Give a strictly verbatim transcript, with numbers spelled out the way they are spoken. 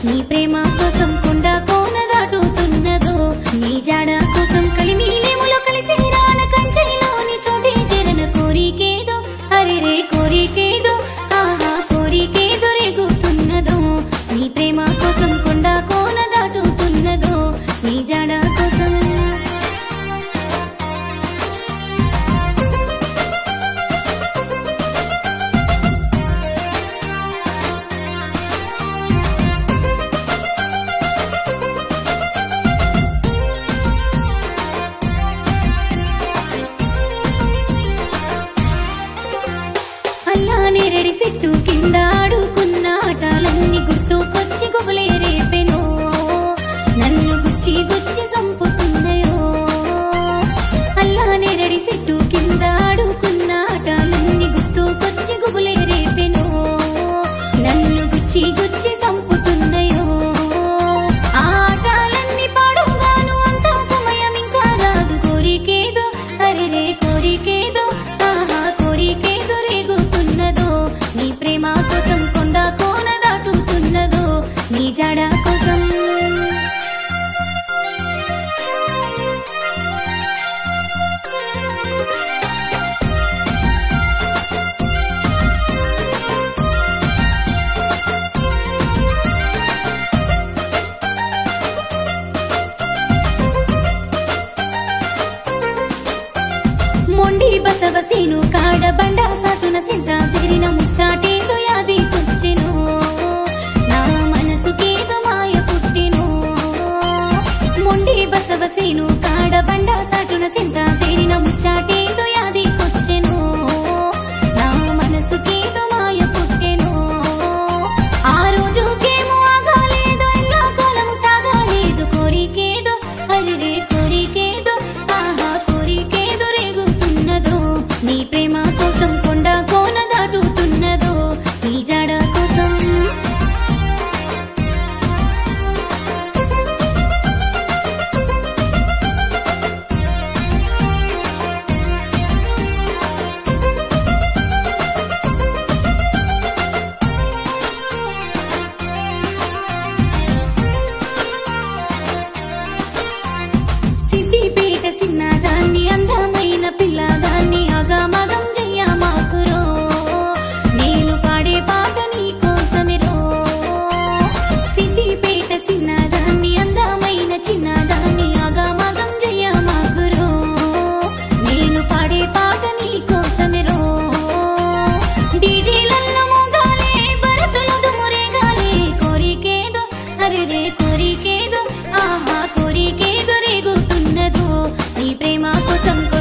నీ ప్రేమ కోసం కొండ కోన దాటుతున్నదో నీ జాడ కోసం కలిమిలేములో కలిసి రాన కంచెలోని చోటే చేరన కోరికేదో అరెరే కోరికేదో ఆహా కోరికేదో రేగుతున్నదో నీ ప్రేమ కోసం కొండ కోన దాటుతున్నదో నీ జాడ కోసం నేరడి చెట్టు కింద ఆడుకున్న ఆటలన్నీ గుర్తుకొచ్చి గుబులే రేపెనో నన్ను గుచ్చి గుచ్చి సంపుతున్నాయో అల్లా నేరడి చెట్టు కింద ఆడుకున్న ఆటలన్నీ గుర్తుకొచ్చి గుబులే రేపెనో నన్ను గుచ్చి గుచ్చి సంపుతున్నాయో ఆ ఆటలన్నీ పాడుగాను అంత సమయం ఇంకా రాదు కోరికేదో అరెరే కోరికేదో ఆహా కోరికేదో రేగుతున్నదో నీ ప్రేమ కోసం కొండ కోన దాటుతున్నదో నీ జాడ కోసం మొండి బసవసేను కాడ బండ సాటున సింత సిరిన ముచ్చాటేదో యాది పుచ్చెను నా మనసుకేదో మాయ పుట్టెను మొండి బసవసేను కాడ బండ సాటున సింత సిరిన ముచ్చాటేదో యాది పుచ్చెను నా మనసుకేదో మాయ పుట్టెను ఆ రోజుకేమో ఆగాలేదు ఎన్నో కాలం సాగాలేదు కోరికేదో అరిరే కోరికేదో ఆహా కోరికేదో రేగుతున్నదో నీ ప్రేమ కోసం కొండ కోన దాటుతున్నదో నీ జాడ కోసం సిద్దిపేట సిన్నదాన్ని అందమైన పిల్లదాన్ని అగమగం చెయ్యమాకురో నేను పాడే పాట నీ కోసమిరో సిద్దిపేట సిన్నదాన్ని అందమైన చిన్నదాన్ని అగమగం చెయ్యమాకురో నేను పాడే పాట నీ కోసమిరో డీజేలల్లో మోగాలే భరతులు దుమురేగాలే కోరికేదో అరెరే కోరికేదో ఆహా కోరికేదో రేగుతున్నదో నీ ప్రేమ కోసం